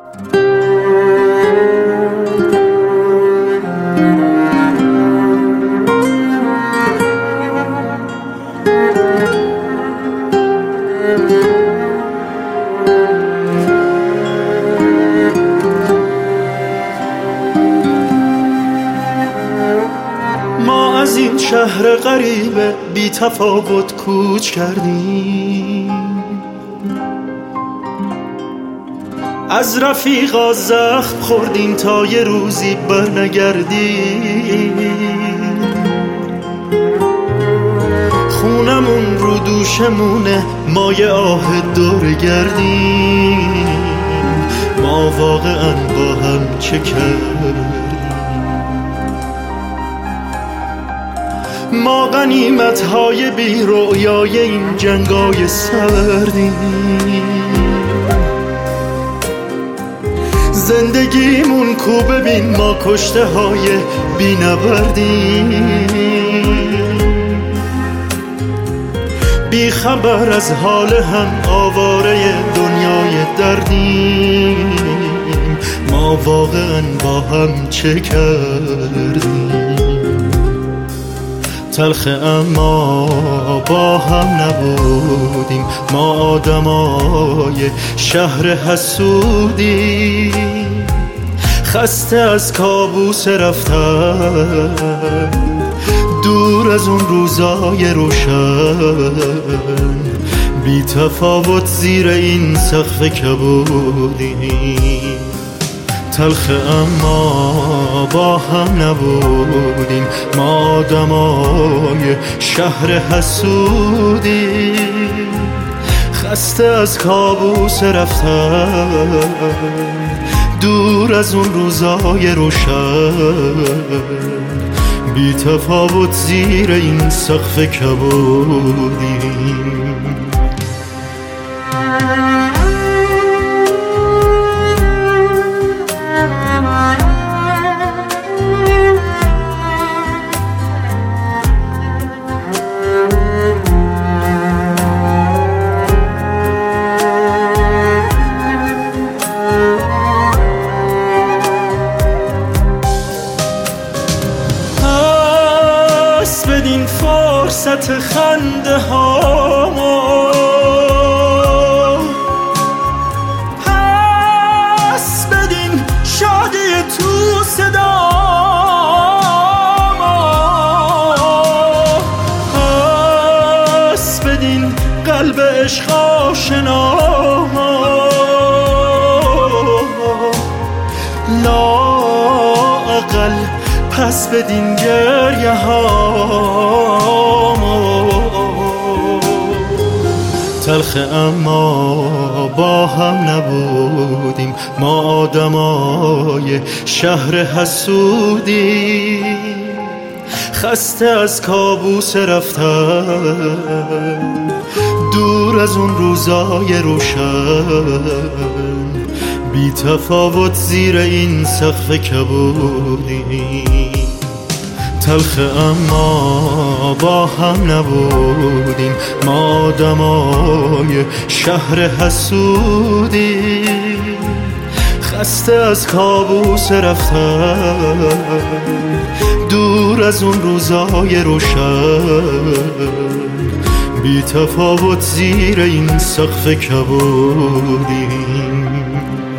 ما از این شهر غریب بی تفاوت کوچ کردیم، از رفیقا زخم خوردیم تا یه روزی برنگردیم. خونمون رو دوشمونه، ما یه آه دور گردیم. ما واقعا با هم چه کردیم؟ ما غنیمت‌های بی رؤیای این جنگای سردیم. زندگیمون کو ببین، ما کشته های بی نبردیم. بی خبر از حال هم، آواره دنیای دردیم. ما واقعا با هم چه کردیم؟ تلخ اما با هم نبودیم، ما آدمای شهر حسودیم. خسته از کابوس رفتن، دور از اون روزای روشن. بی تفاوت زیر این سقف کبودیم. تلخ اما با هم نبودیم، ما آدمای شهر حسودیم. خسته از کابوس رفتن، دور از اون روزای روشن. بی تفاوت زیر این سقف کبودیم. بدین فرصت خنده هامو، پس بدین شادی تو صدامو، پس بدین قلب عشق آشنامو. لااقل پس بدین گریه هامو. تلخ اما با هم نبودیم، ما آدمای شهر حسودیم. خسته از کابوس رفتن، دور از اون روزای روشن. بی تفاوت زیر این سقف کبودیم. تلخ اما با هم نبودیم، ما آدمای شهر حسودیم. خسته از کابوس رفتن، دور از اون روزای روشن. بی تفاوت زیر این سقف کبودیم.